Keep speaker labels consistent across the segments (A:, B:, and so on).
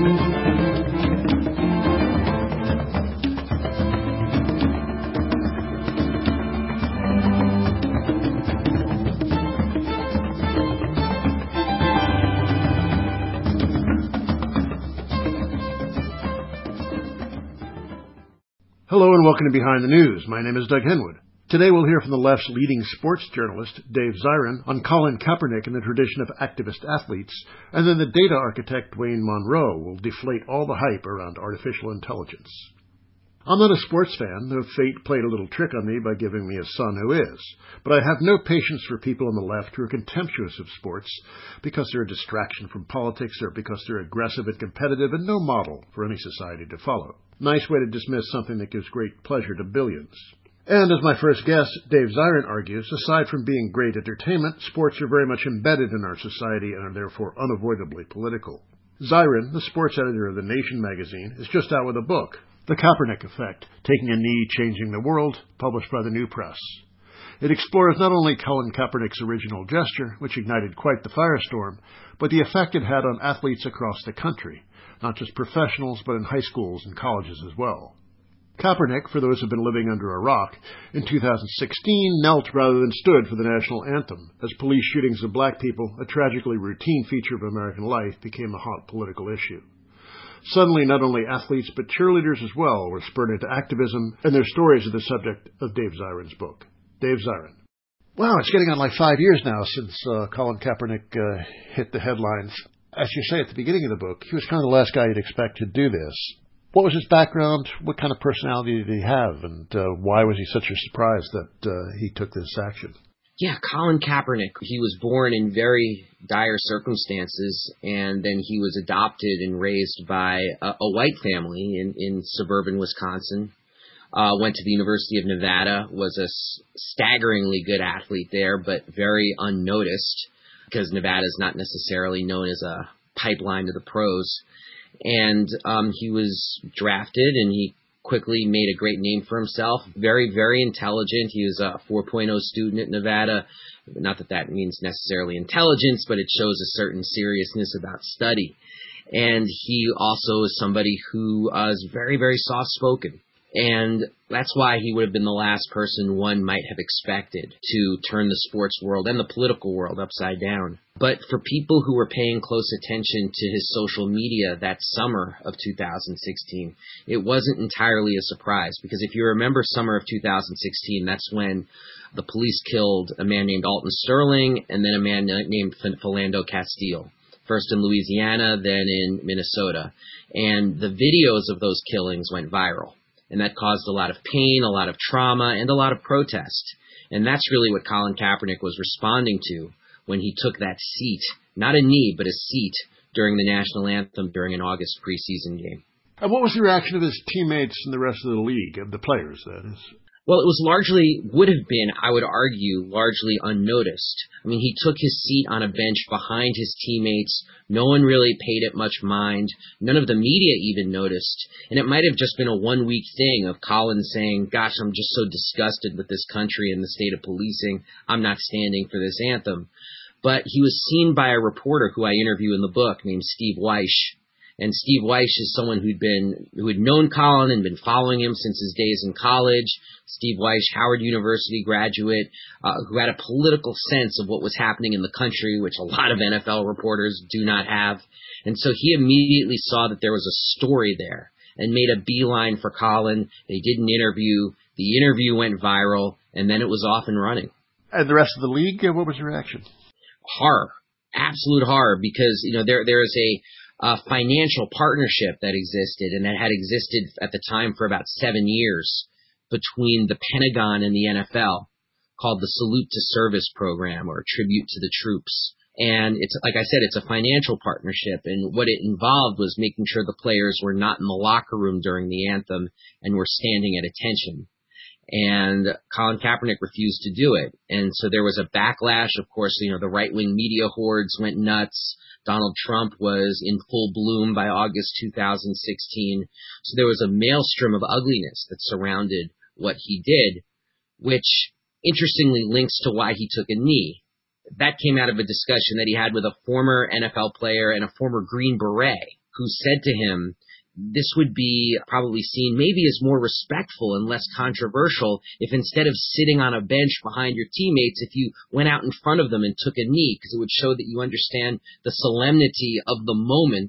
A: Hello and welcome to Behind the News. My name is Doug Henwood. Today we'll hear from the left's leading sports journalist, Dave Zirin, on Colin Kaepernick and the tradition of activist athletes, and then the data architect, Wayne Monroe, will deflate all the hype around artificial intelligence. I'm not a sports fan, though fate played a little trick on me by giving me a son who is, but I have no patience for people on the left who are contemptuous of sports because they're a distraction from politics or because they're aggressive and competitive and no model for any society to follow. Nice way to dismiss something that gives great pleasure to billions. And as my first guest, Dave Zirin, argues, aside from being great entertainment, sports are very much embedded in our society and are therefore unavoidably political. Zirin, the sports editor of The Nation magazine, is just out with a book, The Kaepernick Effect, Taking a Knee, Changing the World, published by the New Press. It explores not only Colin Kaepernick's original gesture, which ignited quite the firestorm, but the effect it had on athletes across the country, not just professionals, but in high schools and colleges as well. Kaepernick, for those who've been living under a rock, in 2016 knelt rather than stood for the national anthem, as police shootings of black people, a tragically routine feature of American life, became a hot political issue. Suddenly, not only athletes, but cheerleaders as well were spurred into activism, and their stories are the subject of Dave Zirin's book. Dave Zirin. Wow, it's getting on like 5 years now since Colin Kaepernick hit the headlines. As you say at the beginning of the book, he was kind of the last guy you'd expect to do this. What was his background? What kind of personality did he have? And why was he such a surprise that he took this action?
B: Yeah, Colin Kaepernick, he was born in very dire circumstances, and then he was adopted and raised by a white family in suburban Wisconsin. Went to the University of Nevada, was a staggeringly good athlete there, but very unnoticed because Nevada is not necessarily known as a pipeline to the pros. And he was drafted, and he quickly made a great name for himself. Very, very intelligent. He was a 4.0 student at Nevada. Not that that means necessarily intelligence, but it shows a certain seriousness about study. And he also is somebody who is very, very soft-spoken. And that's why he would have been the last person one might have expected to turn the sports world and the political world upside down. But for people who were paying close attention to his social media that summer of 2016, it wasn't entirely a surprise. Because if you remember summer of 2016, that's when the police killed a man named Alton Sterling and then a man named Philando Castile. First in Louisiana, then in Minnesota. And the videos of those killings went viral. And that caused a lot of pain, a lot of trauma, and a lot of protest. And that's really what Colin Kaepernick was responding to when he took that seat, not a knee, but a seat during the national anthem during an August preseason game.
A: And what was the reaction of his teammates and the rest of the league, of the players, that is?
B: Well, it was would have been, I would argue, largely unnoticed. I mean, he took his seat on a bench behind his teammates. No one really paid it much mind. None of the media even noticed. And it might have just been a one-week thing of Colin saying, gosh, I'm just so disgusted with this country and the state of policing. I'm not standing for this anthem. But he was seen by a reporter who I interview in the book named Steve Weish. And Steve Weish is someone who had known Colin and been following him since his days in college. Steve Weish, Howard University graduate, who had a political sense of what was happening in the country, which a lot of NFL reporters do not have. And so he immediately saw that there was a story there and made a beeline for Colin. They did an interview. The interview went viral, and then it was off and running.
A: And the rest of the league, what was the reaction?
B: Horror. Absolute horror, because there is a financial partnership that existed and that had existed at the time for about 7 years between the Pentagon and the NFL called the Salute to Service Program, or Tribute to the Troops. And it's, like I said, it's a financial partnership, and what it involved was making sure the players were not in the locker room during the anthem and were standing at attention. And Colin Kaepernick refused to do it. And so there was a backlash. Of course, the right-wing media hordes went nuts. Donald Trump was in full bloom by August 2016. So there was a maelstrom of ugliness that surrounded what he did, which interestingly links to why he took a knee. That came out of a discussion that he had with a former NFL player and a former Green Beret who said to him, this would be probably seen maybe as more respectful and less controversial if instead of sitting on a bench behind your teammates, if you went out in front of them and took a knee, because it would show that you understand the solemnity of the moment,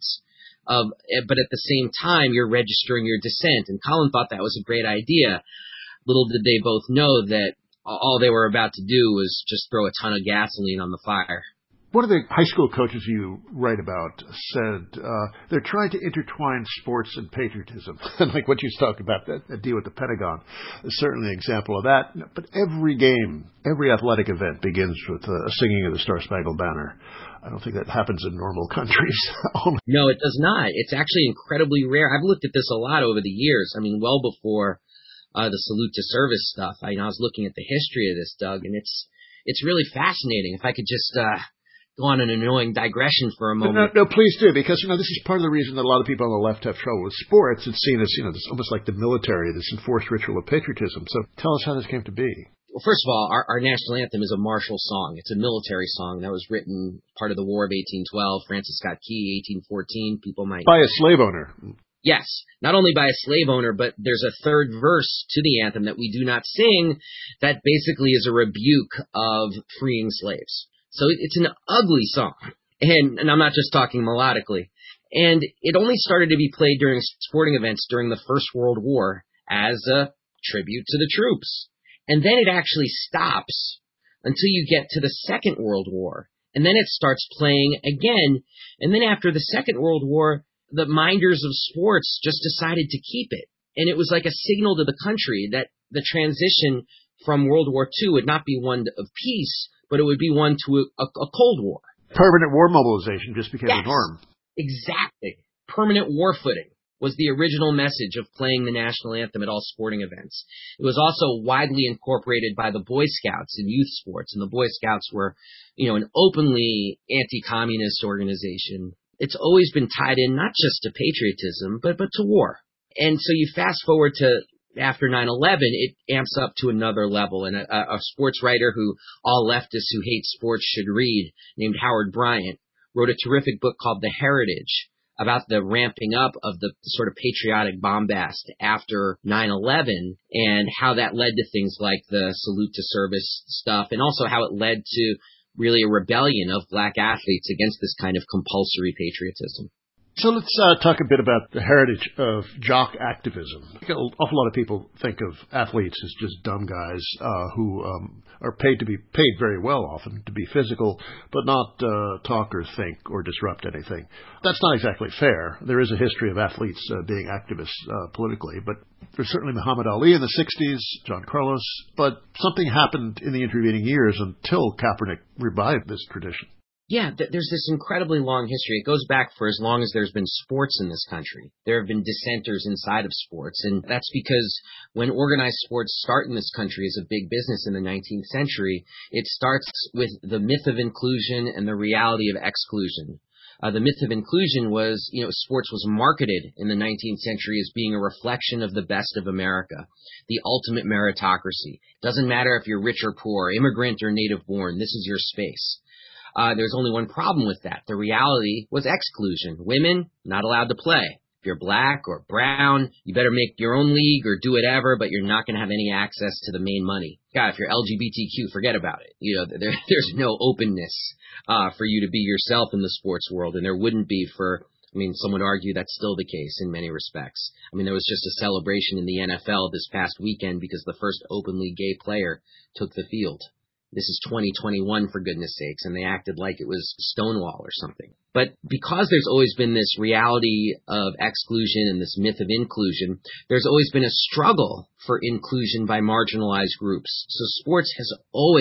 B: but at the same time, you're registering your dissent. And Colin thought that was a great idea. Little did they both know that all they were about to do was just throw a ton of gasoline on the fire.
A: One of the high school coaches you write about said they're trying to intertwine sports and patriotism. And like what you talked about, that deal with the Pentagon is certainly an example of that. But every game, every athletic event begins with a singing of the Star-Spangled Banner. I don't think that happens in normal countries.
B: No, it does not. It's actually incredibly rare. I've looked at this a lot over the years. I mean, well before the salute to service stuff. I was looking at the history of this, Doug, and it's really fascinating. If I could just go on an annoying digression for a moment.
A: No, please do, because this is part of the reason that a lot of people on the left have trouble with sports. It's seen as this almost like the military, this enforced ritual of patriotism. So tell us how this came to be.
B: Well, first of all, our national anthem is a martial song. It's a military song that was written part of the War of 1812. Francis Scott Key, 1814. People might
A: by a slave owner.
B: Yes, not only by a slave owner, but there's a third verse to the anthem that we do not sing that basically is a rebuke of freeing slaves. So it's an ugly song, and I'm not just talking melodically. And it only started to be played during sporting events during the First World War as a tribute to the troops. And then it actually stops until you get to the Second World War. And then it starts playing again. And then after the Second World War, the minders of sports just decided to keep it. And it was like a signal to the country that the transition from World War II would not be one of peace, but it would be one to a Cold War.
A: Permanent war mobilization just became the norm.
B: Exactly. Permanent war footing was the original message of playing the national anthem at all sporting events. It was also widely incorporated by the Boy Scouts in youth sports, and the Boy Scouts were, an openly anti-communist organization. It's always been tied in not just to patriotism, but to war. And so you fast forward to after 9/11, it amps up to another level. And a sports writer who all leftists who hate sports should read, named Howard Bryant, wrote a terrific book called The Heritage about the ramping up of the sort of patriotic bombast after 9/11 and how that led to things like the salute to service stuff, and also how it led to really a rebellion of black athletes against this kind of compulsory patriotism.
A: So let's talk a bit about the heritage of jock activism. An awful lot of people think of athletes as just dumb guys who are paid very well often to be physical, but not talk or think or disrupt anything. That's not exactly fair. There is a history of athletes being activists politically, but there's certainly Muhammad Ali in the 60s, John Carlos, but something happened in the intervening years until Kaepernick revived this tradition.
B: Yeah, there's this incredibly long history. It goes back for as long as there's been sports in this country. There have been dissenters inside of sports, and that's because when organized sports start in this country as a big business in the 19th century, it starts with the myth of inclusion and the reality of exclusion. The myth of inclusion was, sports was marketed in the 19th century as being a reflection of the best of America, the ultimate meritocracy. Doesn't matter if you're rich or poor, immigrant or native born, this is your space. There's only one problem with that. The reality was exclusion. Women, not allowed to play. If you're black or brown, you better make your own league or do whatever, but you're not going to have any access to the main money. God, if you're LGBTQ, forget about it. There's no openness for you to be yourself in the sports world, and there wouldn't be some would argue that's still the case in many respects. There was just a celebration in the NFL this past weekend because the first openly gay player took the field. This is 2021, for goodness sakes, and they acted like it was Stonewall or something. But because there's always been this reality of exclusion and this myth of inclusion, there's always been a struggle for inclusion by marginalized groups. So sports has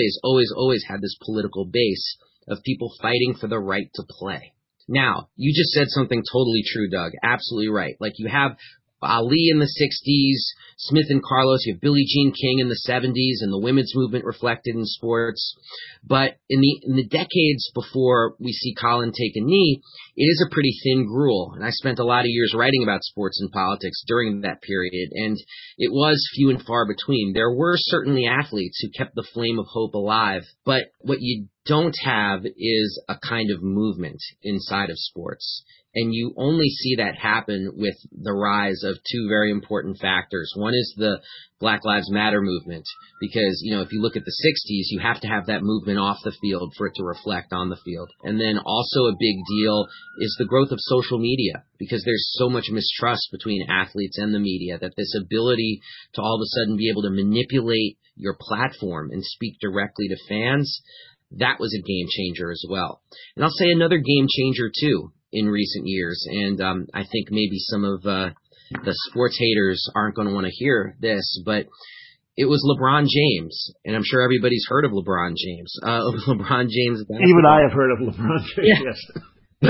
B: always had this political base of people fighting for the right to play. Now, you just said something totally true, Doug. Absolutely right. Like you have Ali in the 60s, Smith and Carlos, you have Billie Jean King in the 70s, and the women's movement reflected in sports. But in the decades before we see Colin take a knee, it is a pretty thin gruel. And I spent a lot of years writing about sports and politics during that period, and it was few and far between. There were certainly athletes who kept the flame of hope alive, but what you don't have is a kind of movement inside of sports. And you only see that happen with the rise of two very important factors. One is the Black Lives Matter movement, because, if you look at the 60s, you have to have that movement off the field for it to reflect on the field. And then also a big deal is the growth of social media, because there's so much mistrust between athletes and the media that this ability to all of a sudden be able to manipulate your platform and speak directly to fans, that was a game changer as well. And I'll say another game changer too in recent years, and I think maybe some of the sports haters aren't going to want to hear this, but it was LeBron James, and I'm sure everybody's heard of LeBron James. LeBron James.
A: Even I have heard of LeBron James, yes.
B: But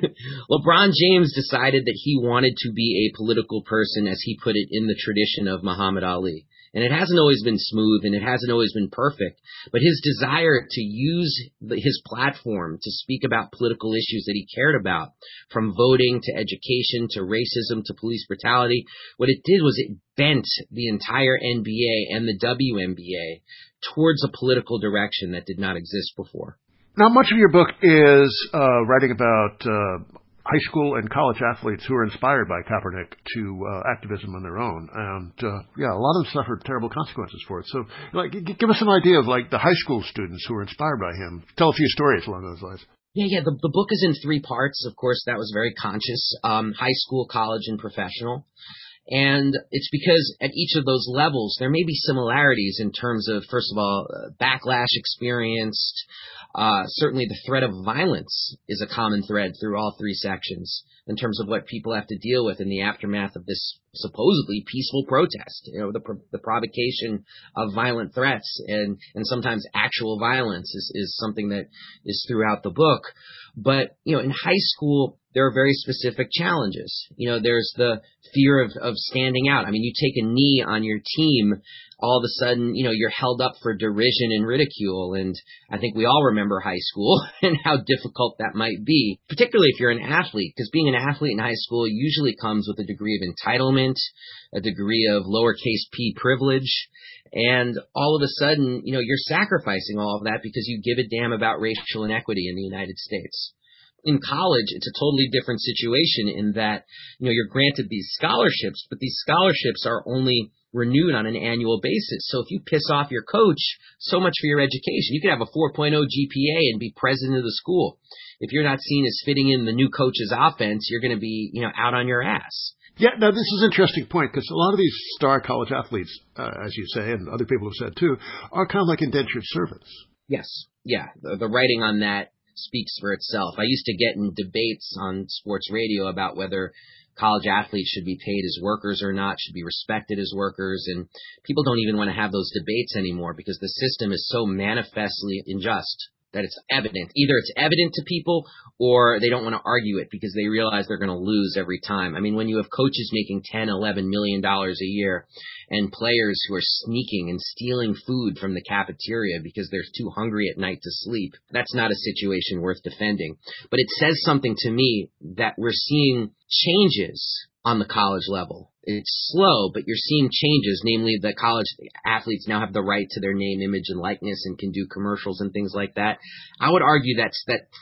B: LeBron James decided that he wanted to be a political person, as he put it, in the tradition of Muhammad Ali. And it hasn't always been smooth, and it hasn't always been perfect. But his desire to use his platform to speak about political issues that he cared about, from voting to education to racism to police brutality, what it did was it bent the entire NBA and the WNBA towards a political direction that did not exist before.
A: Now, much of your book is writing about high school and college athletes who are inspired by Kaepernick to activism on their own. And, a lot of them suffered terrible consequences for it. So, give us an idea of, the high school students who were inspired by him. Tell a few stories along those lines.
B: Yeah. The book is in 3 parts. Of course, that was very conscious. High school, college, and professional. And it's because at each of those levels, there may be similarities in terms of, first of all, backlash experienced. Certainly the threat of violence is a common thread through all 3 sections in terms of what people have to deal with in the aftermath of this supposedly peaceful protest. The provocation of violent threats and sometimes actual violence is something that is throughout the book. But, in high school, there are very specific challenges. There's the fear of standing out. I mean, you take a knee on your team, all of a sudden, you're held up for derision and ridicule. And I think we all remember high school and how difficult that might be, particularly if you're an athlete, because being an athlete in high school usually comes with a degree of entitlement, a degree of lowercase p privilege. And all of a sudden, you're sacrificing all of that because you give a damn about racial inequity in the United States. In college, it's a totally different situation in that, you're granted these scholarships, but these scholarships are only renewed on an annual basis. So if you piss off your coach, so much for your education. You could have a 4.0 GPA and be president of the school. If you're not seen as fitting in the new coach's offense, you're going to be, out on your ass.
A: Yeah, now this is an interesting point, because a lot of these star college athletes, as you say, and other people have said too, are kind of like indentured servants.
B: Yes. Yeah. The writing on that speaks for itself. I used to get in debates on sports radio about whether college athletes should be paid as workers or not, should be respected as workers, and people don't even want to have those debates anymore because the system is so manifestly unjust that it's evident. Either it's evident to people or they don't want to argue it because they realize they're going to lose every time. I mean, when you have coaches making $10, $11 million a year and players who are sneaking and stealing food from the cafeteria because they're too hungry at night to sleep, that's not a situation worth defending. But it says something to me that we're seeing changes on the college level. It's slow, but you're seeing changes, namely the college athletes now have the right to their name, image, and likeness and can do commercials and things like that. I would argue that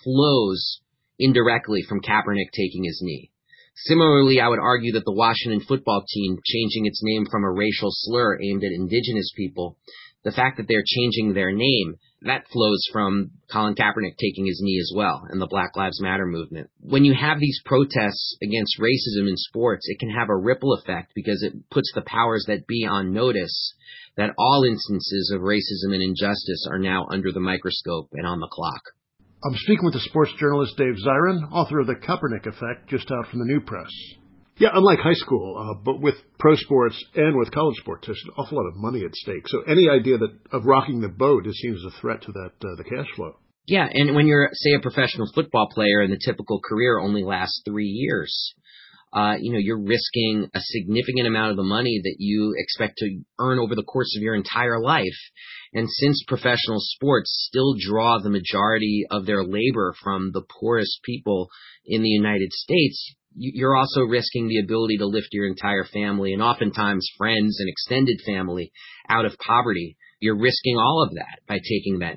B: flows indirectly from Kaepernick taking his knee. Similarly, I would argue that the Washington football team changing its name from a racial slur aimed at indigenous people, the fact that they're changing their name, that flows from Colin Kaepernick taking his knee as well and the Black Lives Matter movement. When you have these protests against racism in sports, it can have a ripple effect because it puts the powers that be on notice that all instances of racism and injustice are now under the microscope and on the clock.
A: I'm speaking with the sports journalist Dave Zirin, author of The Kaepernick Effect, just out from the New Press. Yeah, unlike high school, but with pro sports and with college sports, there's an awful lot of money at stake. So any idea of rocking the boat, it seems a threat to that the cash flow.
B: Yeah, and when you're, say, a professional football player and the typical career only lasts 3 years, you're risking a significant amount of the money that you expect to earn over the course of your entire life. And since professional sports still draw the majority of their labor from the poorest people in the United States, you're also risking the ability to lift your entire family and oftentimes friends and extended family out of poverty. You're risking all of that by taking that knee.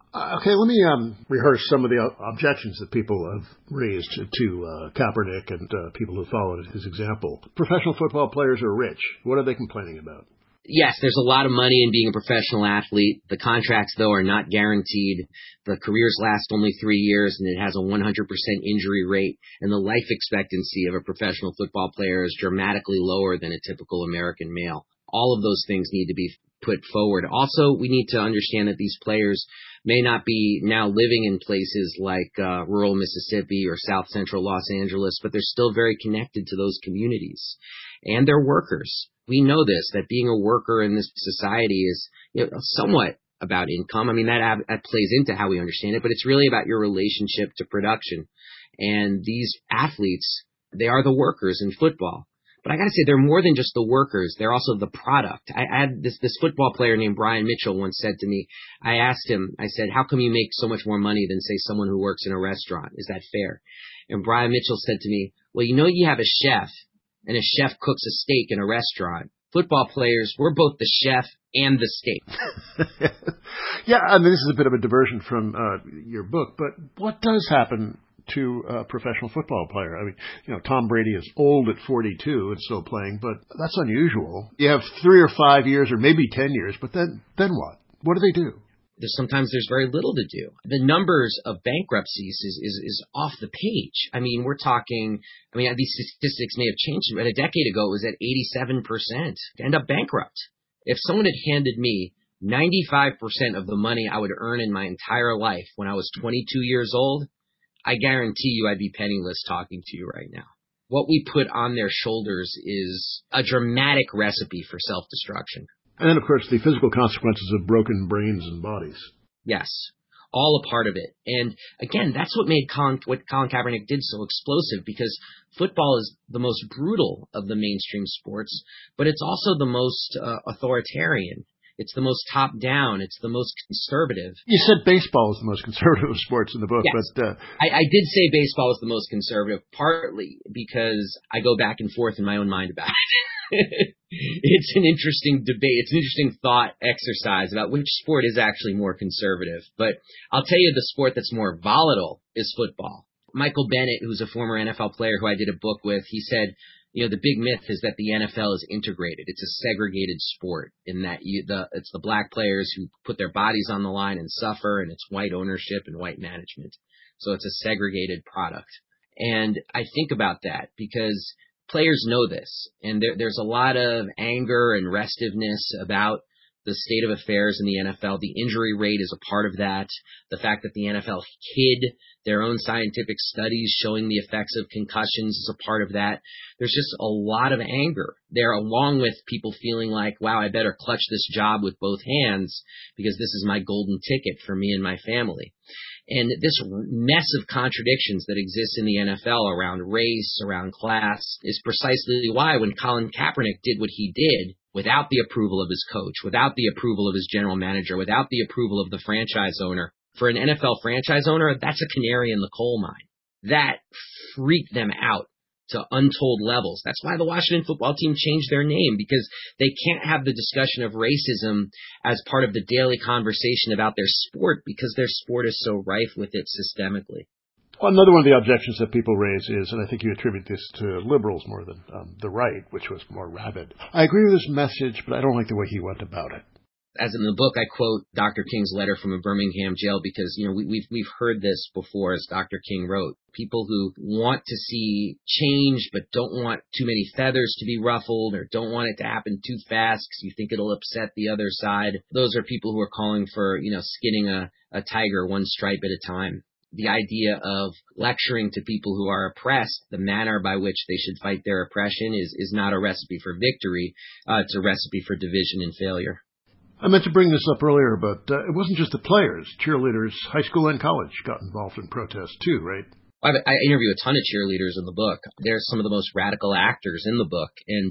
A: Okay, let me rehearse some of the objections that people have raised to Kaepernick and people who followed his example. Professional football players are rich. What are they complaining about?
B: Yes, there's a lot of money in being a professional athlete. The contracts, though, are not guaranteed. The careers last only 3 years, and it has a 100% injury rate. And the life expectancy of a professional football player is dramatically lower than a typical American male. All of those things need to be put forward. Also, we need to understand that these players may not be now living in places like rural Mississippi or South Central Los Angeles, but they're still very connected to those communities. And they're workers. We know this, that being a worker in this society is somewhat about income. I mean, that plays into how we understand it, but it's really about your relationship to production. And these athletes, they are the workers in football. But I got to say, they're more than just the workers. They're also the product. I had this football player named Brian Mitchell once said to me, I asked him, I said, how come you make so much more money than, say, someone who works in a restaurant? Is that fair? And Brian Mitchell said to me, well, you have a chef, and a chef cooks a steak in a restaurant. Football players, we're both the chef and the steak.
A: Yeah, I mean, this is a bit of a diversion from your book, but what does happen to a professional football player? I mean, Tom Brady is old at 42 and still playing, but that's unusual. You have 3 or 5 years or maybe 10 years, but then what? What do they do?
B: Sometimes there's very little to do. The numbers of bankruptcies is off the page. I mean, we're talking, these statistics may have changed, but a decade ago it was at 87% to end up bankrupt. If someone had handed me 95% of the money I would earn in my entire life when I was 22 years old, I guarantee you I'd be penniless talking to you right now. What we put on their shoulders is a dramatic recipe for self-destruction.
A: And then, of course, the physical consequences of broken brains and bodies.
B: Yes, all a part of it. And again, that's what made what Colin Kaepernick did so explosive, because football is the most brutal of the mainstream sports, but it's also the most authoritarian. It's the most top-down. It's the most conservative.
A: You said baseball is the most conservative of sports in the book.
B: Yes.
A: But
B: I did say baseball is the most conservative, partly because I go back and forth in my own mind about it. It's an interesting debate. It's an interesting thought exercise about which sport is actually more conservative. But I'll tell you, the sport that's more volatile is football. Michael Bennett, who's a former NFL player who I did a book with, he said, the big myth is that the NFL is integrated. It's a segregated sport in that it's the black players who put their bodies on the line and suffer, and it's white ownership and white management. So it's a segregated product. And I think about that because players know this, and there's a lot of anger and restiveness about the state of affairs in the NFL. The injury rate is a part of that. The fact that the NFL hid their own scientific studies showing the effects of concussions is a part of that. There's just a lot of anger there, along with people feeling like, wow, I better clutch this job with both hands because this is my golden ticket for me and my family. And this mess of contradictions that exists in the NFL around race, around class, is precisely why when Colin Kaepernick did what he did, without the approval of his coach, without the approval of his general manager, without the approval of the franchise owner, for an NFL franchise owner, that's a canary in the coal mine. That freaked them out to untold levels. That's why the Washington football team changed their name, because they can't have the discussion of racism as part of the daily conversation about their sport, because their sport is so rife with it systemically.
A: Well, another one of the objections that people raise is, and I think you attribute this to liberals more than the right, which was more rabid. I agree with his message, but I don't like the way he went about it.
B: As in the book, I quote Dr. King's letter from a Birmingham jail because, we've heard this before, as Dr. King wrote. People who want to see change but don't want too many feathers to be ruffled or don't want it to happen too fast because you think it'll upset the other side. Those are people who are calling for, skinning a tiger one stripe at a time. The idea of lecturing to people who are oppressed the manner by which they should fight their oppression is not a recipe for victory. It's a recipe for division and failure.
A: I meant to bring this up earlier, but it wasn't just the players. Cheerleaders, high school and college, got involved in protests too, right?
B: I interview a ton of cheerleaders in the book. They're some of the most radical actors in the book. And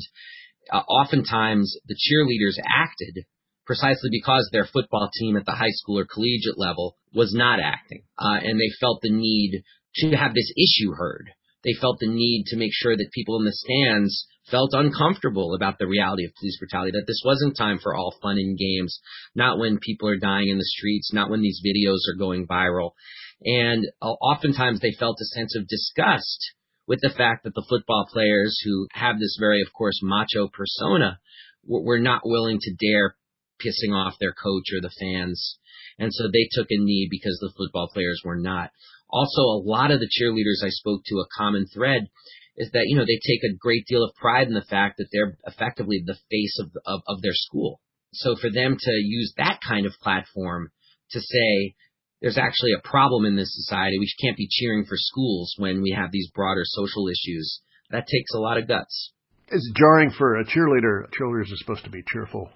B: oftentimes the cheerleaders acted precisely because their football team at the high school or collegiate level was not acting. And they felt the need to have this issue heard. they felt the need to make sure that people in the stands felt uncomfortable about the reality of police brutality, that this wasn't time for all fun and games, not when people are dying in the streets, not when these videos are going viral. And oftentimes they felt a sense of disgust with the fact that the football players who have this very, of course, macho persona were not willing to dare pissing off their coach or the fans. And so they took a knee because the football players were not. Also, a lot of the cheerleaders I spoke to, a common thread is that, they take a great deal of pride in the fact that they're effectively the face of their school. So for them to use that kind of platform to say, there's actually a problem in this society, we can't be cheering for schools when we have these broader social issues, that takes a lot of guts.
A: It's jarring for a cheerleader. Cheerleaders are supposed to be cheerful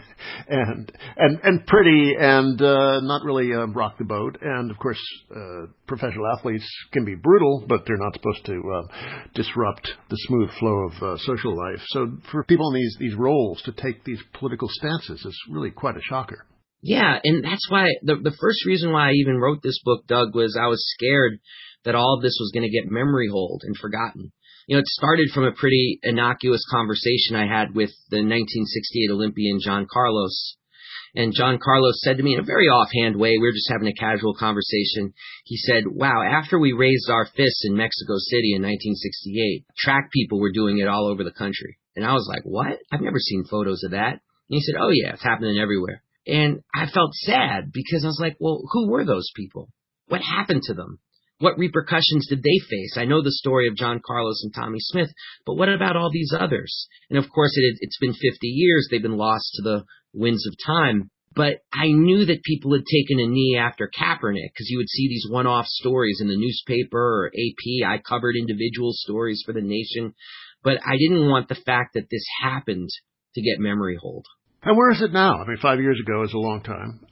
A: and pretty and not really rock the boat. And of course, professional athletes can be brutal, but they're not supposed to disrupt the smooth flow of social life. So for people in these roles to take these political stances is really quite a shocker.
B: Yeah, and that's why the first reason why I even wrote this book, Doug, was I was scared that all of this was going to get memory holed and forgotten. It started from a pretty innocuous conversation I had with the 1968 Olympian John Carlos. And John Carlos said to me in a very offhand way, we were just having a casual conversation. He said, wow, after we raised our fists in Mexico City in 1968, track people were doing it all over the country. And I was like, what? I've never seen photos of that. And he said, oh yeah, it's happening everywhere. And I felt sad because I was like, well, who were those people? What happened to them? What repercussions did they face? I know the story of John Carlos and Tommy Smith, but what about all these others? And of course, it's been 50 years. They've been lost to the winds of time. But I knew that people had taken a knee after Kaepernick because you would see these one-off stories in the newspaper or AP. I covered individual stories for The Nation, but I didn't want the fact that this happened to get memory hold.
A: And where is it now? I mean, 5 years ago is a long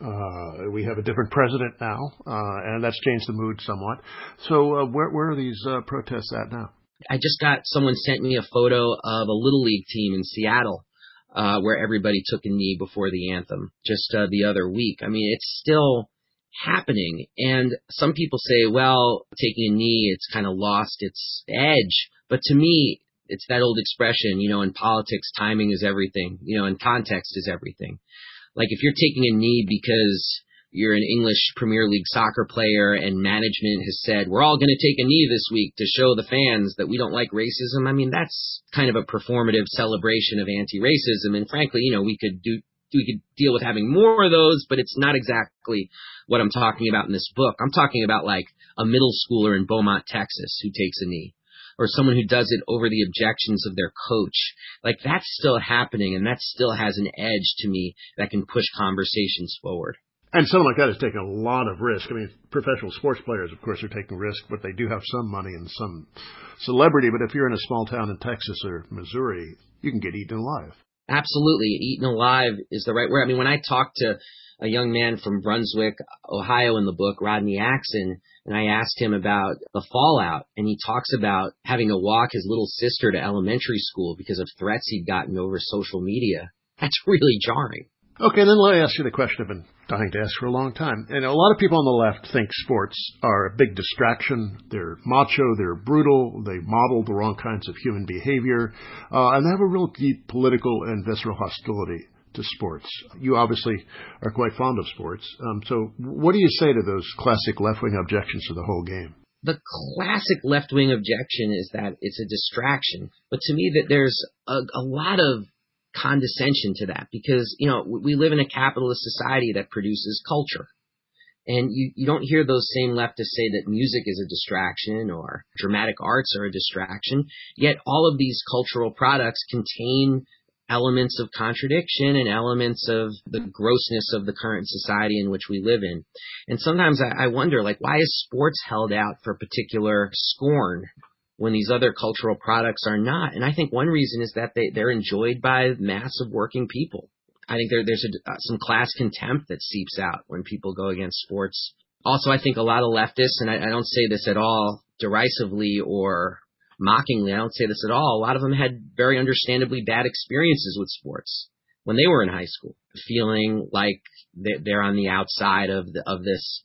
A: time. We have a different president now, and that's changed the mood somewhat. So where are these protests at now?
B: I just got someone sent me a photo of a Little League team in Seattle where everybody took a knee before the anthem just the other week. I mean, it's still happening. And some people say, well, taking a knee, it's kind of lost its edge. But to me, it's that old expression, in politics, timing is everything, and context is everything. Like if you're taking a knee because you're an English Premier League soccer player and management has said, we're all going to take a knee this week to show the fans that we don't like racism. I mean, that's kind of a performative celebration of anti-racism. And frankly, we could deal with having more of those, but it's not exactly what I'm talking about in this book. I'm talking about like a middle schooler in Beaumont, Texas, who takes a knee, or someone who does it over the objections of their coach. Like that's still happening, and that still has an edge to me that can push conversations forward.
A: And someone like that is taking a lot of risk. I mean, professional sports players, of course, are taking risk, but they do have some money and some celebrity. But if you're in a small town in Texas or Missouri, you can get eaten alive.
B: Absolutely. Eaten alive is the right word. I mean, when I talked to a young man from Brunswick, Ohio in the book, Rodney Axon, and I asked him about the fallout, and he talks about having to walk his little sister to elementary school because of threats he'd gotten over social media. That's really jarring.
A: Okay, then let me ask you the question I've been dying to ask for a long time. And a lot of people on the left think sports are a big distraction. They're macho, they're brutal, they model the wrong kinds of human behavior, and they have a real deep political and visceral hostility to sports. You obviously are quite fond of sports. So what do you say to those classic left-wing objections to the whole game?
B: The classic left-wing objection is that it's a distraction. But to me, that there's a lot of condescension to that because, we live in a capitalist society that produces culture. And you don't hear those same leftists say that music is a distraction or dramatic arts are a distraction. Yet all of these cultural products contain elements of contradiction and elements of the grossness of the current society in which we live in. And sometimes I wonder, why is sports held out for particular scorn when these other cultural products are not? And I think one reason is that they're enjoyed by mass of working people. I think there's some class contempt that seeps out when people go against sports. Also, I think a lot of leftists, and I don't say this at all derisively or mockingly, I don't say this at all, a lot of them had very understandably bad experiences with sports when they were in high school, feeling like they're on the outside of this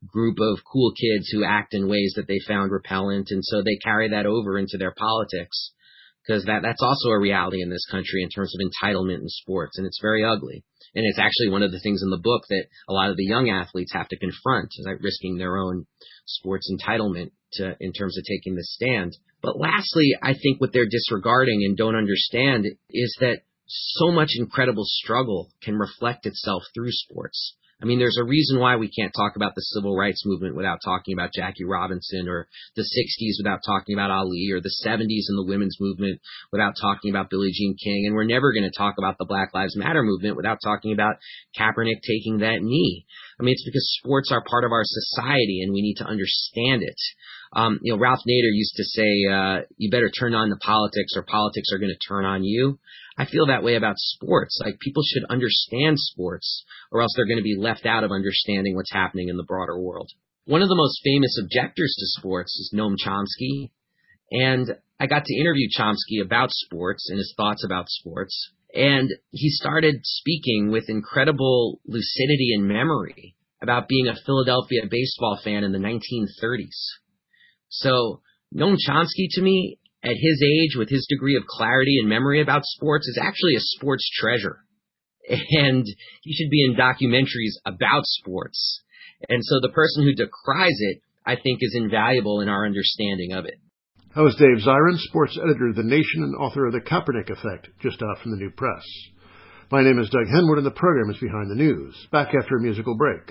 B: group of cool kids who act in ways that they found repellent, and so they carry that over into their politics, because that's also a reality in this country in terms of entitlement in sports, and it's very ugly. And it's actually one of the things in the book that a lot of the young athletes have to confront, is like risking their own sports entitlement in terms of taking this stand. But lastly, I think what they're disregarding and don't understand is that so much incredible struggle can reflect itself through sports. I mean, there's a reason why we can't talk about the civil rights movement without talking about Jackie Robinson, or the 60s without talking about Ali, or the 70s and the women's movement without talking about Billie Jean King. And we're never going to talk about the Black Lives Matter movement without talking about Kaepernick taking that knee. I mean, it's because sports are part of our society and we need to understand it. Ralph Nader used to say, you better turn on the politics or politics are going to turn on you. I feel that way about sports. Like, people should understand sports, or else they're going to be left out of understanding what's happening in the broader world. One of the most famous objectors to sports is Noam Chomsky. And I got to interview Chomsky about sports and his thoughts about sports. And he started speaking with incredible lucidity and memory about being a Philadelphia baseball fan in the 1930s. So Noam Chomsky, to me, at his age, with his degree of clarity and memory about sports, is actually a sports treasure. And he should be in documentaries about sports. And so the person who decries it, I think, is invaluable in our understanding of it.
A: That was Dave Zirin, sports editor of The Nation and author of The Kaepernick Effect, just out from the New Press. My name is Doug Henwood, and the program is Behind the News. Back after a musical break.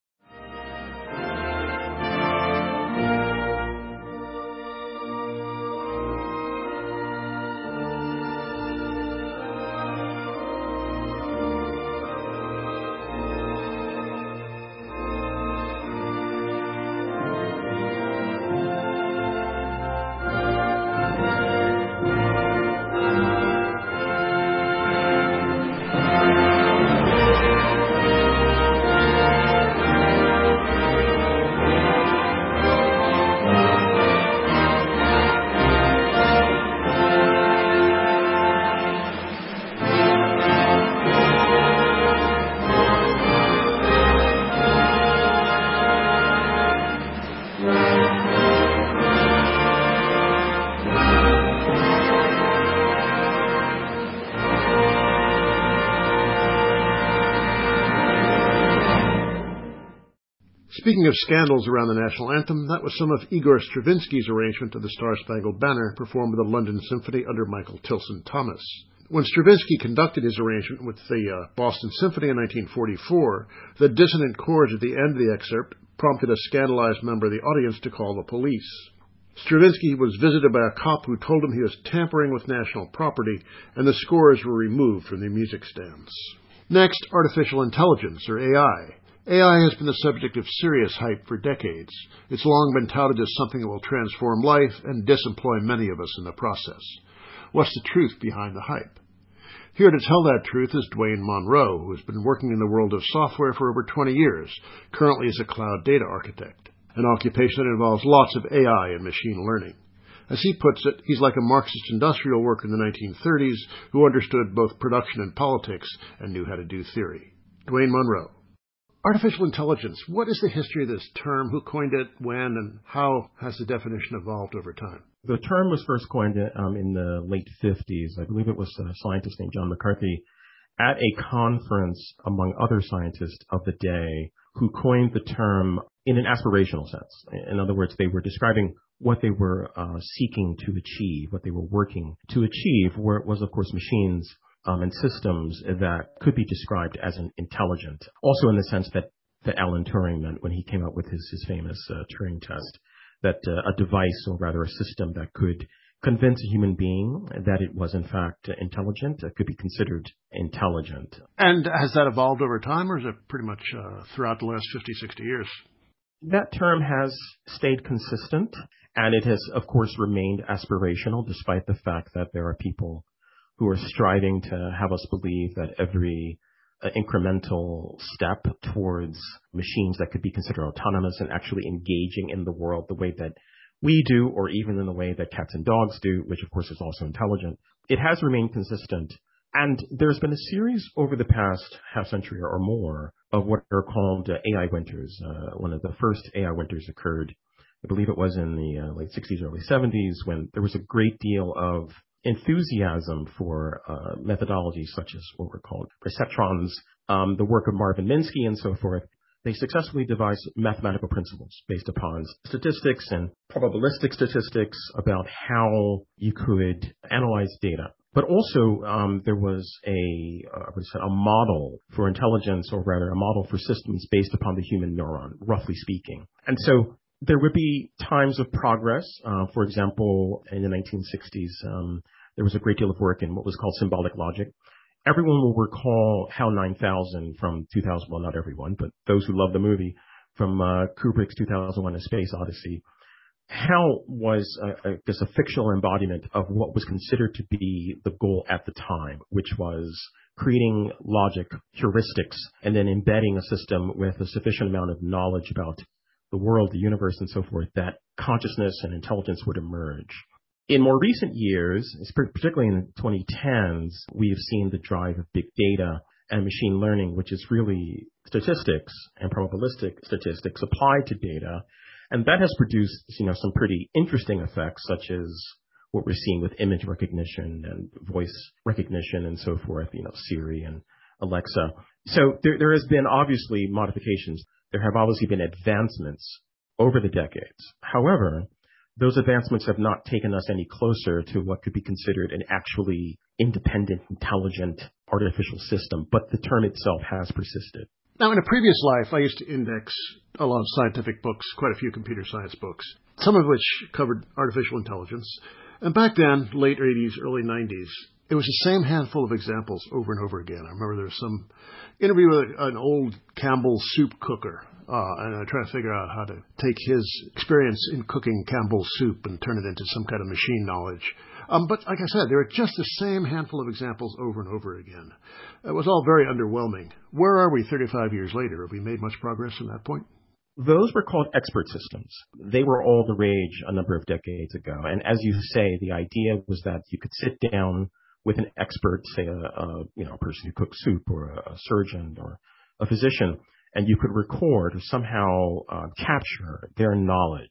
A: Speaking of scandals around the national anthem, that was some of Igor Stravinsky's arrangement of the Star-Spangled Banner performed with the London Symphony under Michael Tilson Thomas. When Stravinsky conducted his arrangement with the Boston Symphony in 1944, the dissonant chords at the end of the excerpt prompted a scandalized member of the audience to call the police. Stravinsky was visited by a cop who told him he was tampering with national property, and the scores were removed from the music stands. Next, artificial intelligence, or AI. AI has been the subject of serious hype for decades. It's long been touted as something that will transform life and disemploy many of us in the process. What's the truth behind the hype? Here to tell that truth is Dwayne Monroe, who has been working in the world of software for over 20 years, currently as a cloud data architect, an occupation that involves lots of AI and machine learning. As he puts it, he's like a Marxist industrial worker in the 1930s who understood both production and politics and knew how to do theory. Dwayne Monroe. Artificial intelligence, what is the history of this term? Who coined it, when, and how has the definition evolved over time?
C: The term was first coined in the late 50s. I believe it was a scientist named John McCarthy at a conference among other scientists of the day who coined the term in an aspirational sense. In other words, they were describing what they were seeking to achieve, what they were working to achieve, where it was, of course, machines and systems that could be described as an intelligent, also in the sense that Alan Turing meant when he came up with his famous Turing test, that a device, or rather a system that could convince a human being that it was in fact intelligent, could be considered intelligent.
A: And has that evolved over time, or is it pretty much throughout the last 50, 60 years?
C: That term has stayed consistent, and it has, of course, remained aspirational, despite the fact that there are people who are striving to have us believe that every incremental step towards machines that could be considered autonomous and actually engaging in the world the way that we do, or even in the way that cats and dogs do, which of course is also intelligent, it has remained consistent. And there's been a series over the past half century or more of what are called AI winters. One of the first AI winters occurred, I believe it was in the late 60s, early 70s, when there was a great deal of enthusiasm for methodologies such as what were called perceptrons, the work of Marvin Minsky and so forth. They successfully devised mathematical principles based upon statistics and probabilistic statistics about how you could analyze data. But also, there was a model for intelligence, or rather a model for systems based upon the human neuron, roughly speaking. And so there would be times of progress. For example, in the 1960s, there was a great deal of work in what was called symbolic logic. Everyone will recall HAL 9000 from 2000. Well, not everyone, but those who love the movie, from Kubrick's 2001: A Space Odyssey. HAL was, a fictional embodiment of what was considered to be the goal at the time, which was creating logic, heuristics, and then embedding a system with a sufficient amount of knowledge about the world, the universe, and so forth, that consciousness and intelligence would emerge. In more recent years, particularly in the 2010s, we have seen the drive of big data and machine learning, which is really statistics and probabilistic statistics applied to data. And that has produced, some pretty interesting effects, such as what we're seeing with image recognition and voice recognition and so forth, Siri and Alexa. So there has been obviously modifications. There have obviously been advancements over the decades. However, those advancements have not taken us any closer to what could be considered an actually independent, intelligent artificial system, but the term itself has persisted.
A: Now, in a previous life, I used to index a lot of scientific books, quite a few computer science books, some of which covered artificial intelligence. And back then, late 80s, early 90s, it was the same handful of examples over and over again. I remember there was some interview with an old Campbell soup cooker, and I tried to figure out how to take his experience in cooking Campbell soup and turn it into some kind of machine knowledge. But like I said, there were just the same handful of examples over and over again. It was all very underwhelming. Where are we 35 years later? Have we made much progress from that point?
C: Those were called expert systems. They were all the rage a number of decades ago. And as you say, the idea was that you could sit down with an expert, say a person who cooks soup, or a surgeon or a physician, and you could record or somehow capture their knowledge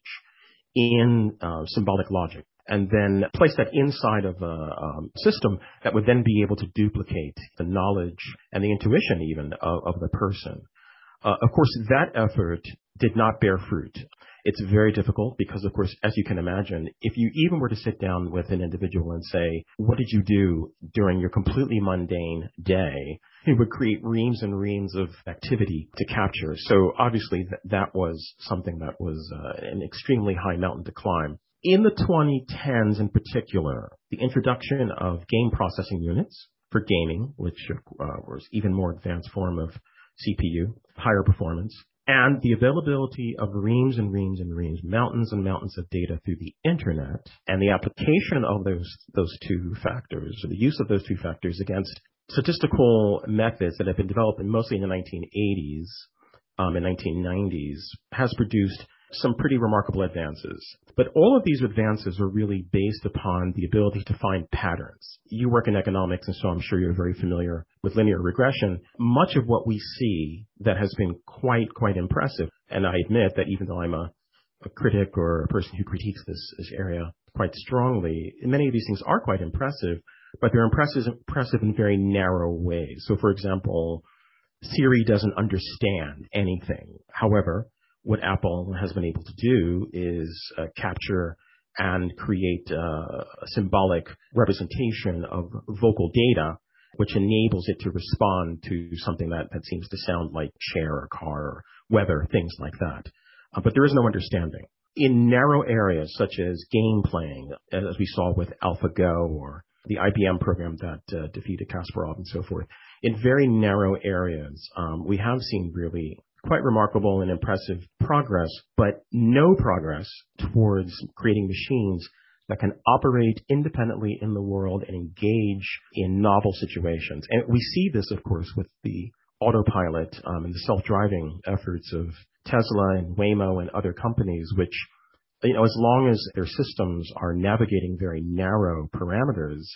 C: in symbolic logic, and then place that inside of a system that would then be able to duplicate the knowledge and the intuition even of the person. Of course, that effort did not bear fruit. It's very difficult because, of course, as you can imagine, if you even were to sit down with an individual and say, what did you do during your completely mundane day? It would create reams and reams of activity to capture. So obviously that was something that was an extremely high mountain to climb. In the 2010s in particular, the introduction of game processing units for gaming, which was even more advanced form of CPU, higher performance, and the availability of reams and reams and reams, mountains and mountains of data through the internet, and the application of those two factors, or the use of those two factors against statistical methods that have been developed mostly in the 1980s and 1990s, has produced some pretty remarkable advances. But all of these advances are really based upon the ability to find patterns. You work in economics, and so I'm sure you're very familiar with linear regression. Much of what we see that has been quite impressive, and I admit that even though I'm a critic or a person who critiques this area quite strongly, many of these things are quite impressive, but they're impressive in very narrow ways. So, for example, Siri doesn't understand anything. However, what Apple has been able to do is capture and create a symbolic representation of vocal data, which enables it to respond to something that seems to sound like chair or car or weather, things like that. But there is no understanding. In narrow areas such as game playing, as we saw with AlphaGo or the IBM program that defeated Kasparov and so forth, in very narrow areas, we have seen really quite remarkable and impressive progress, but no progress towards creating machines that can operate independently in the world and engage in novel situations. And we see this, of course, with the autopilot and the self-driving efforts of Tesla and Waymo and other companies, which, as long as their systems are navigating very narrow parameters,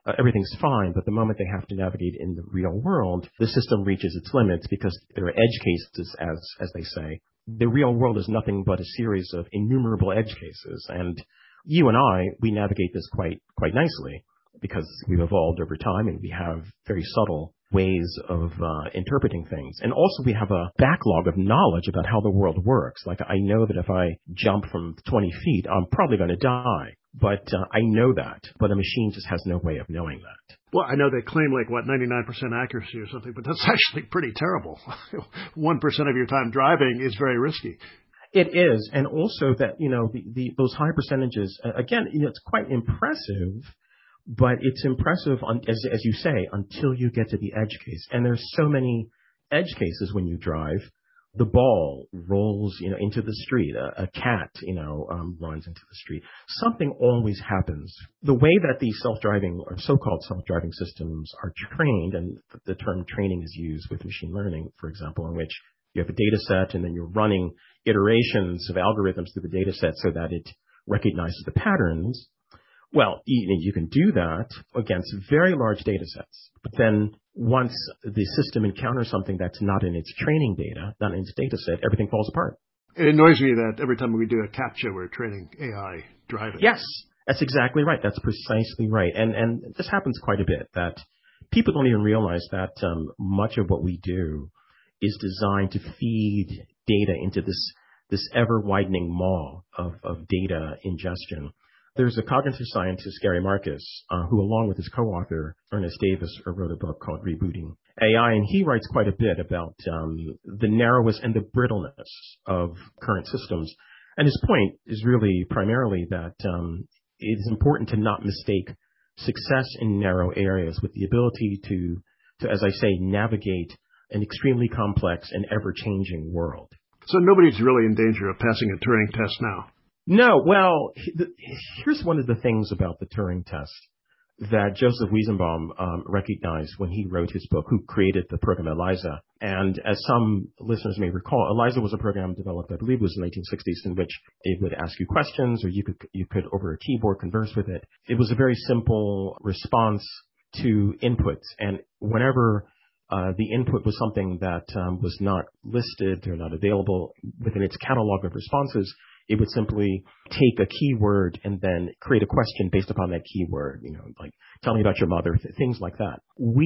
C: everything's fine, but the moment they have to navigate in the real world, the system reaches its limits because there are edge cases, as they say. The real world is nothing but a series of innumerable edge cases, and you and I, we navigate this quite nicely because we've evolved over time and we have very subtle ways of interpreting things. And also we have a backlog of knowledge about how the world works. Like I know that if I jump from 20 feet, I'm probably going to die. But I know that. But a machine just has no way of knowing that.
A: Well, I know they claim 99% accuracy or something, but that's actually pretty terrible. 1% of your time driving is very risky.
C: It is. And also that, those high percentages, again, it's quite impressive. But it's impressive, as you say, until you get to the edge case. And there's so many edge cases when you drive. The ball rolls, into the street. A cat, runs into the street. Something always happens. The way that these self-driving or so-called self-driving systems are trained, and the term training is used with machine learning, for example, in which you have a data set and then you're running iterations of algorithms through the data set so that it recognizes the patterns. Well, you can do that against very large data sets. But then once the system encounters something that's not in its training data, not in its data set, everything falls apart.
A: It annoys me that every time we do a CAPTCHA, we're training AI driving.
C: Yes, that's exactly right. That's precisely right. And this happens quite a bit, that people don't even realize that much of what we do is designed to feed data into this ever-widening maw of data ingestion. There's a cognitive scientist, Gary Marcus, who along with his co-author, Ernest Davis, wrote a book called Rebooting AI, and he writes quite a bit about the narrowness and the brittleness of current systems. And his point is really primarily that it is important to not mistake success in narrow areas with the ability to, as I say, navigate an extremely complex and ever-changing world.
A: So nobody's really in danger of passing a Turing test now.
C: No, well, here's one of the things about the Turing test that Joseph Weizenbaum recognized when he wrote his book, who created the program ELIZA. And as some listeners may recall, ELIZA was a program developed, I believe it was in the 1960s, in which it would ask you questions or you could over a keyboard converse with it. It was a very simple response to inputs. And whenever the input was something that was not listed or not available within its catalog of responses, it would simply take a keyword and then create a question based upon that keyword, like tell me about your mother, things like that.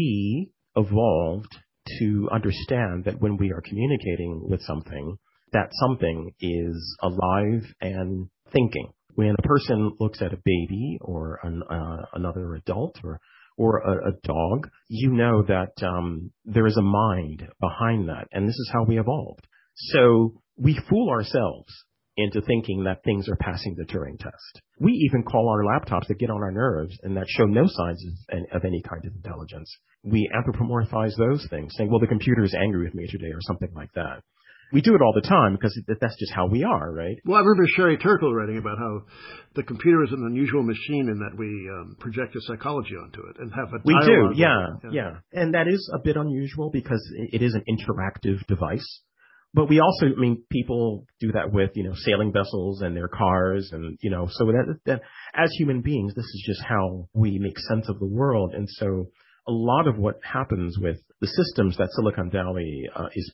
C: We evolved to understand that when we are communicating with something, that something is alive and thinking. When a person looks at a baby or another adult or a dog, you know that there is a mind behind that, and this is how we evolved. So we fool ourselves into thinking that things are passing the Turing test. We even call our laptops that get on our nerves and that show no signs of any kind of intelligence. We anthropomorphize those things, saying, well, the computer is angry with me today or something like that. We do it all the time because that's just how we are, right?
A: Well, I remember Sherry Turkle writing about how the computer is an unusual machine in that we project a psychology onto it and have a dialogue.
C: We do, yeah. And that is a bit unusual because it is an interactive device. But we also, people do that with, sailing vessels and their cars and, so that as human beings, this is just how we make sense of the world. And so a lot of what happens with the systems that Silicon Valley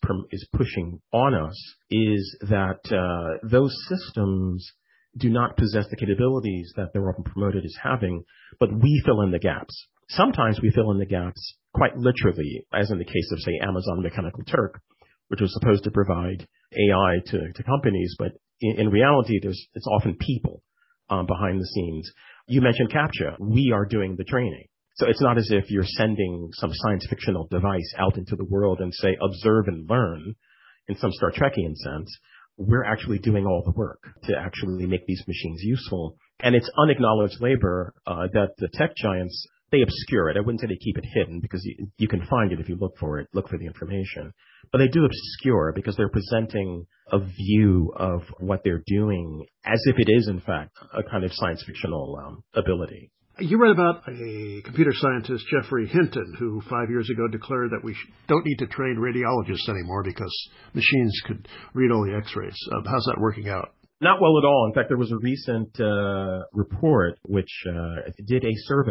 C: is pushing on us is that those systems do not possess the capabilities that they're often promoted as having, but we fill in the gaps. Sometimes we fill in the gaps quite literally, as in the case of, say, Amazon Mechanical Turk, which was supposed to provide AI to companies, but in reality, it's often people behind the scenes. You mentioned CAPTCHA. We are doing the training. So it's not as if you're sending some science fictional device out into the world and say, observe and learn in some Star Trekian sense. We're actually doing all the work to actually make these machines useful. And it's unacknowledged labor that the tech giants, they obscure it. I wouldn't say they keep it hidden because you can find it if you look for it, look for the information. But they do obscure because they're presenting a view of what they're doing as if it is, in fact, a kind of science fictional ability.
A: You read about a computer scientist, Geoffrey Hinton, who 5 years ago declared that we don't need to train radiologists anymore because machines could read all the x-rays. How's that working out?
C: Not well at all. In fact, there was a recent report which did a survey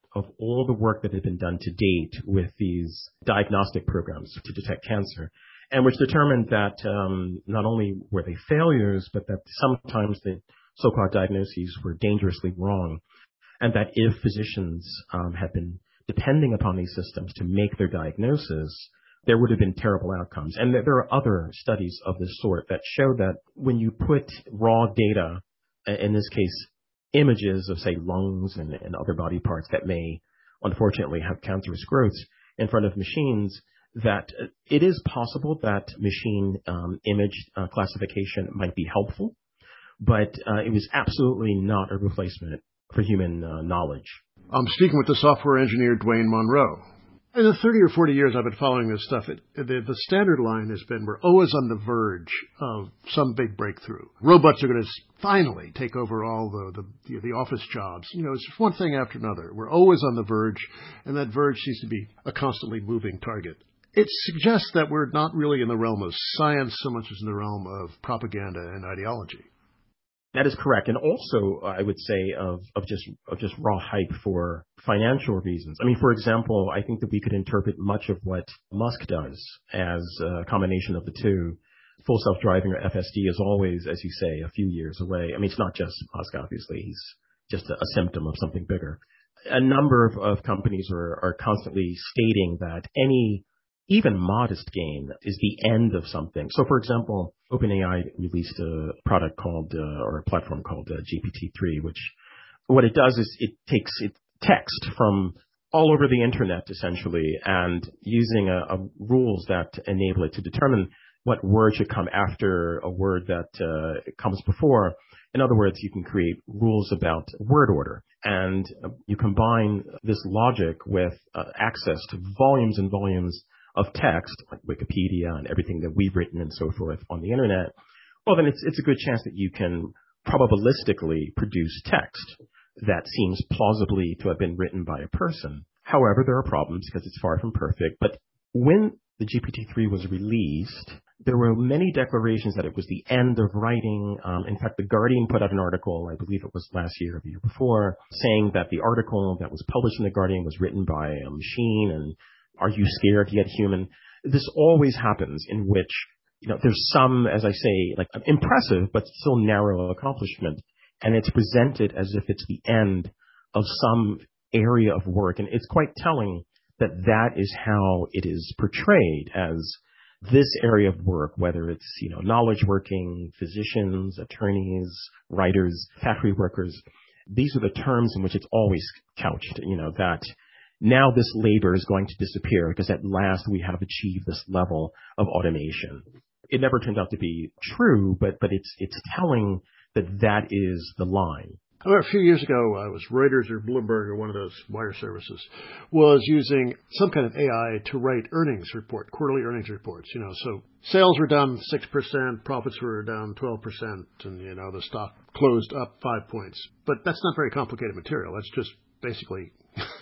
C: of all the work that had been done to date with these diagnostic programs to detect cancer, and which determined that not only were they failures, but that sometimes the so-called diagnoses were dangerously wrong, and that if physicians had been depending upon these systems to make their diagnosis, there would have been terrible outcomes. And there are other studies of this sort that show that when you put raw data, in this case, images of, say, lungs and other body parts that may unfortunately have cancerous growths in front of machines, that it is possible that machine image classification might be helpful, but it was absolutely not a replacement for human knowledge.
A: I'm speaking with the software engineer Dwayne Monroe. In the 30 or 40 years I've been following this stuff, the standard line has been we're always on the verge of some big breakthrough. Robots are going to finally take over all the office jobs. You know, it's one thing after another. We're always on the verge, and that verge seems to be a constantly moving target. It suggests that we're not really in the realm of science so much as in the realm of propaganda and ideology.
C: That is correct. And also, I would say, of just raw hype for financial reasons. I mean, for example, I think that we could interpret much of what Musk does as a combination of the two. Full self-driving, or FSD, is always, as you say, a few years away. I mean, it's not just Musk, obviously. He's just a symptom of something bigger. A number of companies are constantly stating that any even modest gain is the end of something. So, for example, OpenAI released a product called, or a platform called GPT-3, which what it does is it takes text from all over the internet, essentially, and using rules that enable it to determine what word should come after a word that comes before. In other words, you can create rules about word order, and you combine this logic with access to volumes and volumes of text, like Wikipedia and everything that we've written and so forth on the internet. Well, then it's a good chance that you can probabilistically produce text that seems plausibly to have been written by a person. However, there are problems because it's far from perfect. But when the GPT-3 was released, there were many declarations that it was the end of writing. In fact, The Guardian put out an article, I believe it was last year or the year before, saying that the article that was published in The Guardian was written by a machine, and are you scared yet human? This always happens in which, there's some, as I say, like impressive but still narrow accomplishment, and it's presented as if it's the end of some area of work. And it's quite telling that that is how it is portrayed, as this area of work, whether it's, knowledge working, physicians, attorneys, writers, factory workers. These are the terms in which it's always couched, that now this labor is going to disappear because at last we have achieved this level of automation. It never turned out to be true, but it's telling that is the line.
A: A few years ago, it was Reuters or Bloomberg or one of those wire services was using some kind of AI to write quarterly earnings reports. So sales were down 6%, profits were down 12%, and, the stock closed up 5 points. But that's not very complicated material. That's just basically...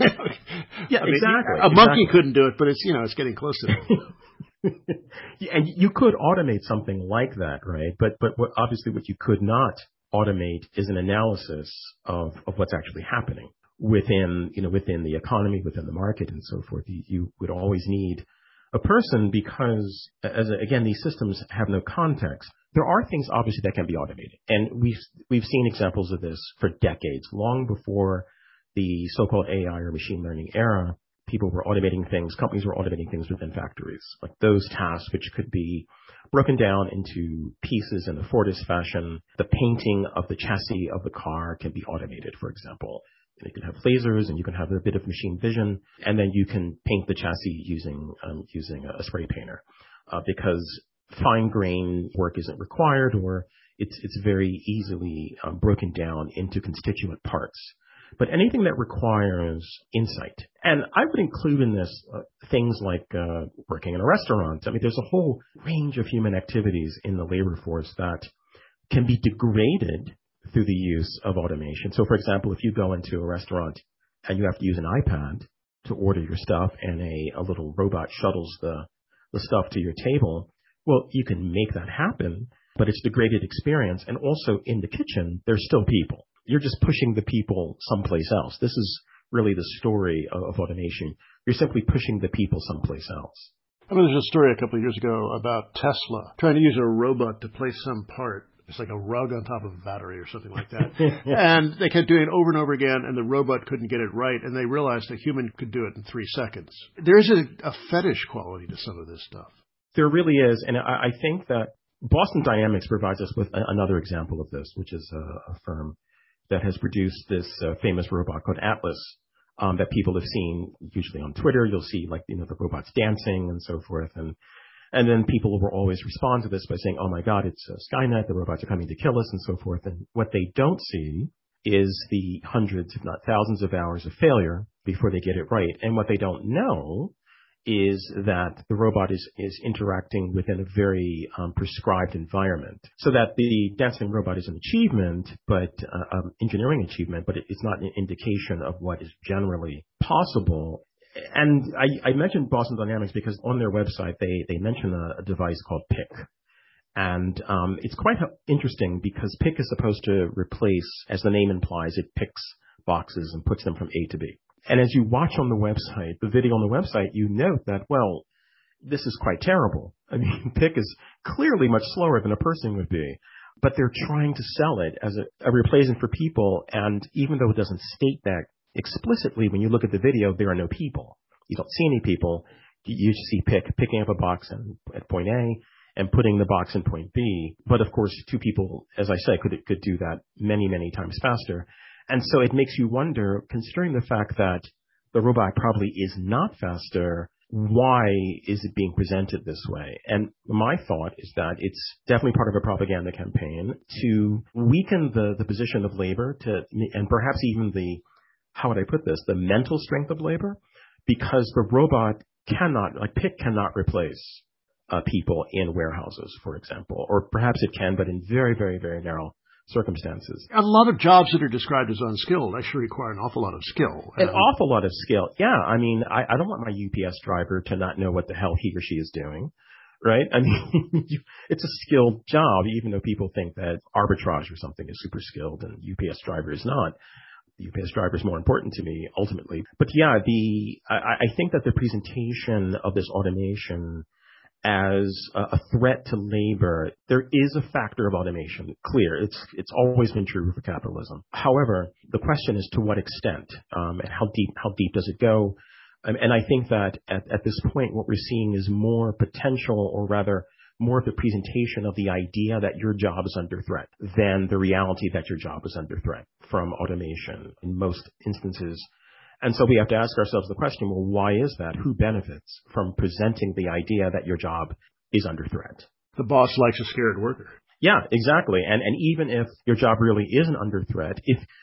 C: Yeah, exactly.
A: A monkey couldn't do it, but it's getting close to it.
C: Yeah, and you could automate something like that, right? But obviously what you could not automate is an analysis of what's actually happening within the economy, within the market, and so forth. You would always need a person because, again, these systems have no context. There are things obviously that can be automated, and we've seen examples of this for decades, long before the so-called AI or machine learning era. People were automating things, companies were automating things within factories, like those tasks which could be broken down into pieces in the Fordist fashion. The painting of the chassis of the car can be automated, for example. And you can have lasers, and you can have a bit of machine vision, and then you can paint the chassis using a spray painter, because fine-grained work isn't required, or it's very easily broken down into constituent parts. But anything that requires insight, and I would include in this things like working in a restaurant. I mean, there's a whole range of human activities in the labor force that can be degraded through the use of automation. So, for example, if you go into a restaurant and you have to use an iPad to order your stuff, and a little robot shuttles the stuff to your table, well, you can make that happen, but it's degraded experience. And also in the kitchen, there's still people. You're just pushing the people someplace else. This is really the story of automation. You're simply pushing the people someplace else.
A: I mean, there's a story a couple of years ago about Tesla trying to use a robot to place some part. It's like a rug on top of a battery or something like that. And they kept doing it over and over again, and the robot couldn't get it right, and they realized a human could do it in 3 seconds. There's a fetish quality to some of this stuff.
C: There really is, and I think that Boston Dynamics provides us with another example of this, which is a firm that has produced this famous robot called Atlas that people have seen usually on Twitter. You'll see the robots dancing and so forth, and then people will always respond to this by saying, "Oh my God, it's Skynet. The robots are coming to kill us," and so forth. And what they don't see is the hundreds, if not thousands, of hours of failure before they get it right. And what they don't know is that the robot is interacting within a very prescribed environment. So that the dancing robot is an achievement, but engineering achievement, but it's not an indication of what is generally possible. And I mentioned Boston Dynamics because on their website, they mention a device called PIC. And it's quite interesting because PIC is supposed to replace, as the name implies, it picks boxes and puts them from A to B. And as you watch on the website, the video on the website, you note that, well, this is quite terrible. I mean, PIC is clearly much slower than a person would be, but they're trying to sell it as a replacement for people. And even though it doesn't state that explicitly, when you look at the video, there are no people. You don't see any people. You just see PIC picking up a box at point A and putting the box in point B. But of course, 2 people, as I said, could do that many, many times faster. And so it makes you wonder, considering the fact that the robot probably is not faster, why is it being presented this way? And my thought is that it's definitely part of a propaganda campaign to weaken the position of labor and perhaps even how would I put this, the mental strength of labor, because the robot PIC cannot replace people in warehouses, for example, or perhaps it can, but in very, very, very narrow circumstances.
A: A lot of jobs that are described as unskilled actually require an awful lot of skill.
C: An awful lot of skill. Yeah. I mean, I don't want my UPS driver to not know what the hell he or she is doing, right? I mean, it's a skilled job, even though people think that arbitrage or something is super skilled and UPS driver is not. The UPS driver is more important to me ultimately. But yeah, I think that the presentation of this automation as a threat to labor, there is a factor of automation, clear. It's always been true for capitalism. However, the question is to what extent, and how deep does it go? And I think that at this point, what we're seeing is more potential, or rather more of the presentation of the idea that your job is under threat than the reality that your job is under threat from automation in most instances. And so we have to ask ourselves the question, well, why is that? Who benefits from presenting the idea that your job is under threat?
A: The boss likes a scared worker.
C: Yeah, exactly. And even if your job really isn't under threat,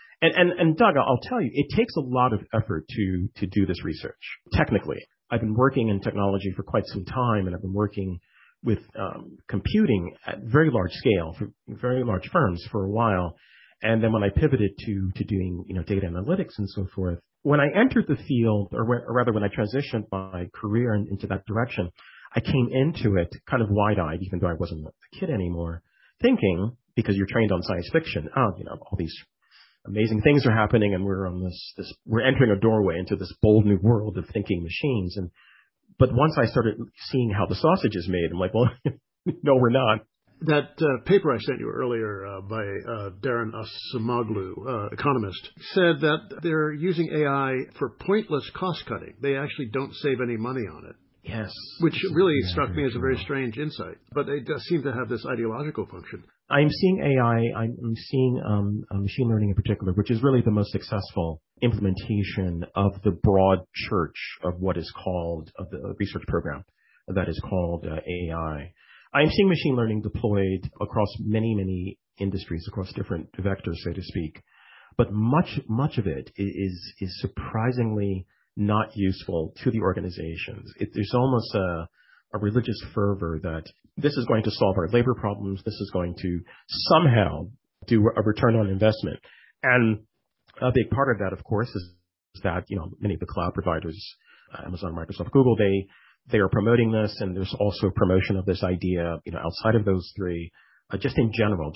C: and Doug, I'll tell you, it takes a lot of effort to do this research. Technically, I've been working in technology for quite some time, and I've been working with computing at very large scale for very large firms for a while. And then when I pivoted to doing data analytics and so forth, when I entered the field, or rather when I transitioned my career into that direction, I came into it kind of wide-eyed, even though I wasn't a kid anymore, thinking, because you're trained on science fiction, all these amazing things are happening, and we're on we're entering a doorway into this bold new world of thinking machines. But once I started seeing how the sausage is made, I'm like, well, no, we're not.
A: That paper I sent you earlier by Darren Acemoglu, economist, said that they're using AI for pointless cost-cutting. They actually don't save any money on it.
C: Yes.
A: Which really struck me as a very strange insight. But it does seem to have this ideological function.
C: I'm seeing AI, I'm seeing machine learning in particular, which is really the most successful implementation of the broad church of what is called, of the research program that is called AI. I'm seeing machine learning deployed across many, many industries, across different vectors, so to speak. But much of it is surprisingly not useful to the organizations. There's almost a religious fervor that this is going to solve our labor problems. This is going to somehow do a return on investment. And a big part of that, of course, is that, many of the cloud providers, Amazon, Microsoft, Google, they are promoting this, and there's also promotion of this idea, outside of those three, just in general,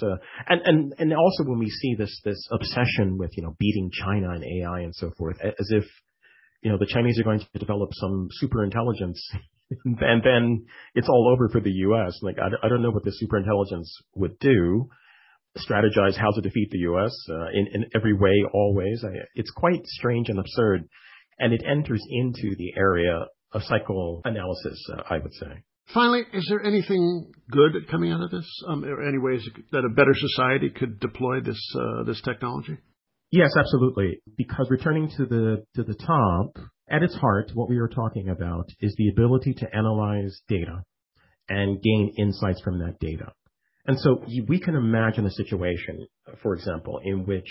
C: and also when we see this obsession with, beating China and AI and so forth, as if, the Chinese are going to develop some super intelligence and then it's all over for the U.S. Like, I don't know what the super intelligence would do, strategize how to defeat the U.S. In every way, always. It's quite strange and absurd, and it enters into the area of psychoanalysis, I would say.
A: Finally, is there anything good coming out of this? Or any ways that a better society could deploy this technology?
C: Yes, absolutely. Because returning to the top, at its heart, what we are talking about is the ability to analyze data and gain insights from that data. And so we can imagine a situation, for example, in which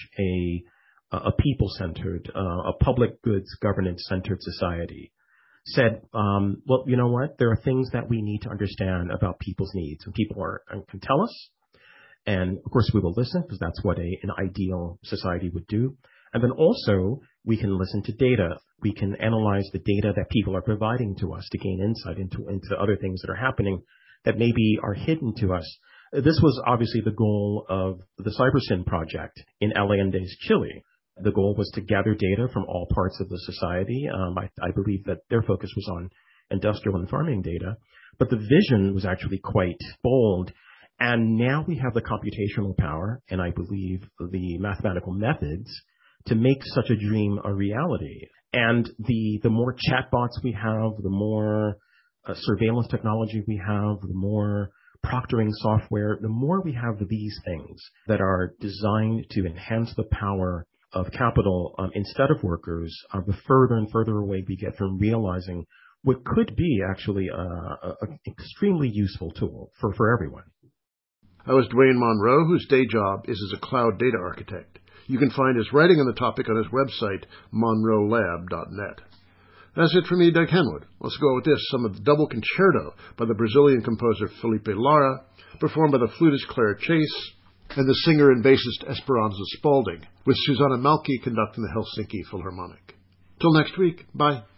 C: a people-centered, a public goods governance-centered society said, well, you know what? There are things that we need to understand about people's needs, and people can tell us. And of course, we will listen, because that's what an ideal society would do. And then also, we can listen to data. We can analyze the data that people are providing to us to gain insight into other things that are happening that maybe are hidden to us. This was obviously the goal of the CyberSyn project in Allende's Chile. The goal was to gather data from all parts of the society. I believe that their focus was on industrial and farming data. But the vision was actually quite bold. And now we have the computational power, and I believe the mathematical methods, to make such a dream a reality. And the more chatbots we have, the more surveillance technology we have, the more proctoring software, the more we have these things that are designed to enhance the power of capital instead of workers, the further and further away we get from realizing what could be actually an extremely useful tool for everyone.
A: That was Dwayne Monroe, whose day job is as a cloud data architect. You can find his writing on the topic on his website, monroelab.net. That's it for me, Doug Henwood. Let's go with this, some of the double concerto by the Brazilian composer Felipe Lara, performed by the flutist Claire Chase, and the singer and bassist Esperanza Spalding, with Susanna Malki conducting the Helsinki Philharmonic. Till next week, bye.